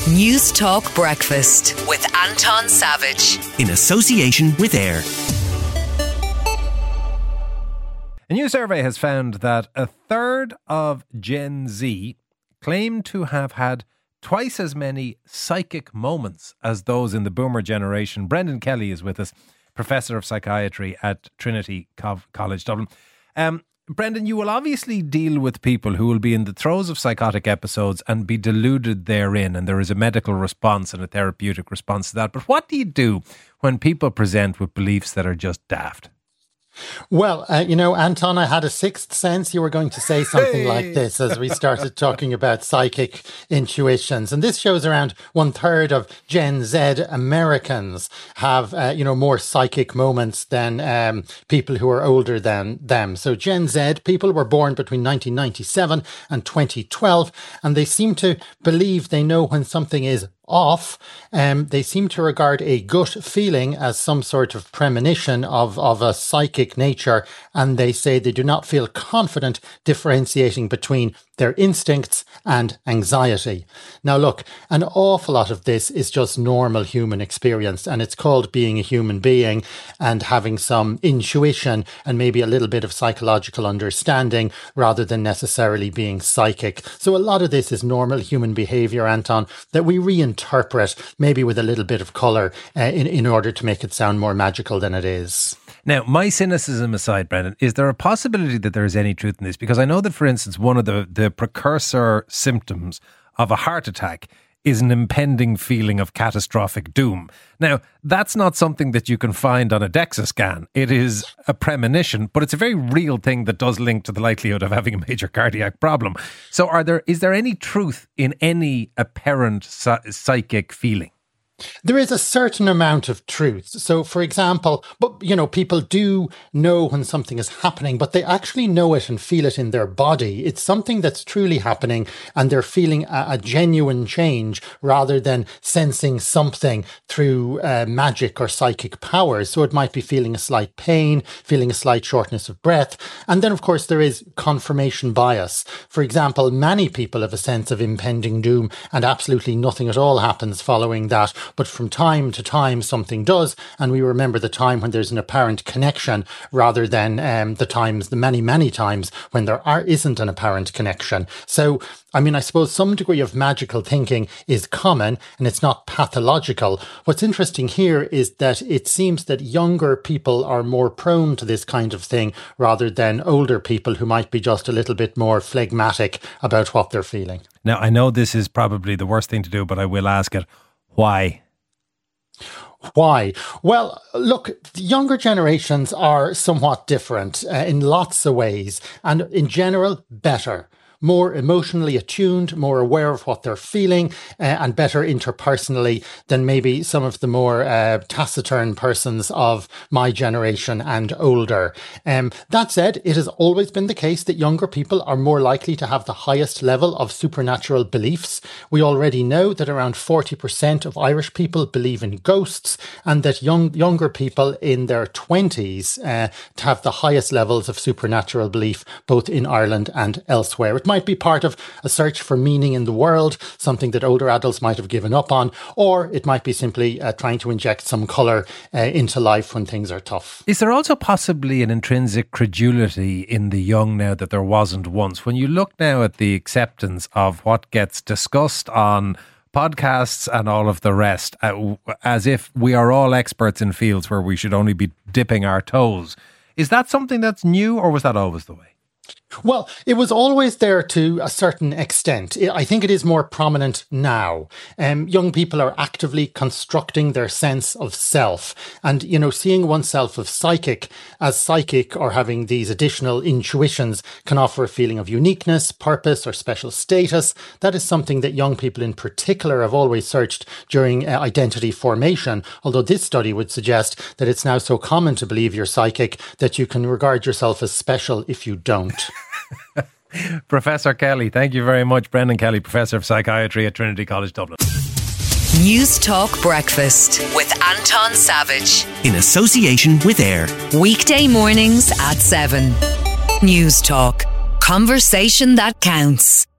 News Talk Breakfast with Anton Savage. In association with AIR. A new survey has found that a third of Gen Z claim to have had twice as many psychic moments as those in the boomer generation. Brendan Kelly is with us, Professor of Psychiatry at Trinity College Dublin. Brendan, you will obviously deal with people who will be in the throes of psychotic episodes and be deluded therein, and there is a medical response and a therapeutic response to that. But what do you do when people present with beliefs that are just daft? Well, Anton, I had a sixth sense you were going to say something like this as we started talking about psychic intuitions. And this shows around 1/3 of Gen Z Americans have, more psychic moments than people who are older than them. So Gen Z people were born between 1997 and 2012, and they seem to believe they know when something is off. They seem to regard a gut feeling as some sort of premonition of a psychic nature, and they say they do not feel confident differentiating between their instincts and anxiety. Now look, an awful lot of this is just normal human experience, and it's called being a human being and having some intuition and maybe a little bit of psychological understanding rather than necessarily being psychic. So a lot of this is normal human behavior, Anton, that we reinterpret maybe with a little bit of colour in order to make it sound more magical than it is. Now, my cynicism aside, Brendan, is there a possibility that there is any truth in this? Because I know that, for instance, one of the precursor symptoms of a heart attack is an impending feeling of catastrophic doom. Now, that's not something that you can find on a DEXA scan. It is a premonition, but it's a very real thing that does link to the likelihood of having a major cardiac problem. So is there any truth in any apparent psychic feeling? There is a certain amount of truth. So, for example, people do know when something is happening, but they actually know it and feel it in their body. It's something that's truly happening, and they're feeling a genuine change rather than sensing something through magic or psychic powers. So it might be feeling a slight pain, feeling a slight shortness of breath. And then, of course, there is confirmation bias. For example, many people have a sense of impending doom and absolutely nothing at all happens following that. But from time to time, something does, and we remember the time when there's an apparent connection rather than the many times when there isn't an apparent connection. So, I suppose some degree of magical thinking is common and it's not pathological. What's interesting here is that it seems that younger people are more prone to this kind of thing rather than older people who might be just a little bit more phlegmatic about what they're feeling. Now, I know this is probably the worst thing to do, but I will ask it. Why? Why? Well, look, the younger generations are somewhat different in lots of ways, and in general, better. More emotionally attuned, more aware of what they're feeling, and better interpersonally than maybe some of the more taciturn persons of my generation and older. That said, it has always been the case that younger people are more likely to have the highest level of supernatural beliefs. We already know that around 40% of Irish people believe in ghosts, and that younger people in their 20s have the highest levels of supernatural belief, both in Ireland and elsewhere. It might be part of a search for meaning in the world, something that older adults might have given up on, or it might be simply trying to inject some colour into life when things are tough. Is there also possibly an intrinsic credulity in the young now that there wasn't once? When you look now at the acceptance of what gets discussed on podcasts and all of the rest, as if we are all experts in fields where we should only be dipping our toes, is that something that's new, or was that always the way? Well, it was always there to a certain extent. I think it is more prominent now. Young people are actively constructing their sense of self. And, seeing oneself as psychic or having these additional intuitions can offer a feeling of uniqueness, purpose, or special status. That is something that young people in particular have always searched during identity formation. Although this study would suggest that it's now so common to believe you're psychic that you can regard yourself as special if you don't. Professor Kelly, thank you very much. Brendan Kelly, Professor of Psychiatry at Trinity College Dublin. News Talk Breakfast with Anton Savage. In association with AIR. Weekday mornings at 7. News Talk. Conversation that counts.